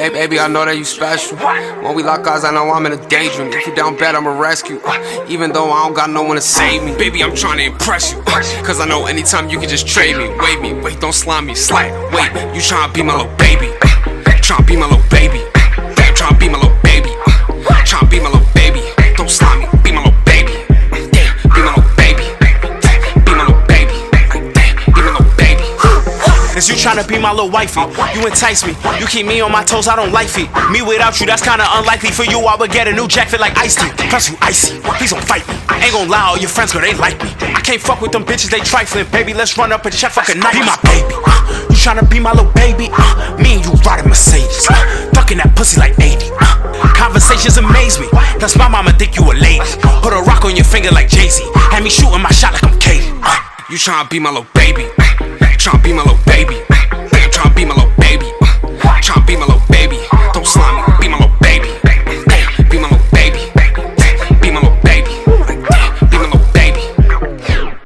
Baby, I know that you special. When we lock eyes, I know I'm in a daydream. If you down bad, I'ma rescue. Even though I don't got no one to save me. Baby, I'm trying to impress you. Cause I know anytime you can just trade me. Wait, don't slime me, slack. Wait, you tryna be my little baby. Tryna be my little baby. Damn, tryna be my little baby. Tryna be my little baby. Don't slime me, be my little baby. Damn, be my little baby. Be my little baby. Damn, be my little baby. Cause you tryna be my little wifey. You entice me, you keep me on my toes, I don't like feet. Me without you, that's kinda unlikely. For you, I would get a new jacket like Ice-T. Plus you icy, please don't fight me. Ain't gon' lie, all your friends, girl, they like me. I can't fuck with them bitches, they trifling. Baby, let's run up and check fucking night. Be my baby, you tryna be my little baby. Me and you riding Mercedes, ducking that pussy like 80. Conversations amaze me, plus my mama think you a lady. Put a rock on your finger like Jay-Z. Had me shooting my shot like I'm Katie. You tryna be my little baby. Tryna be my little baby.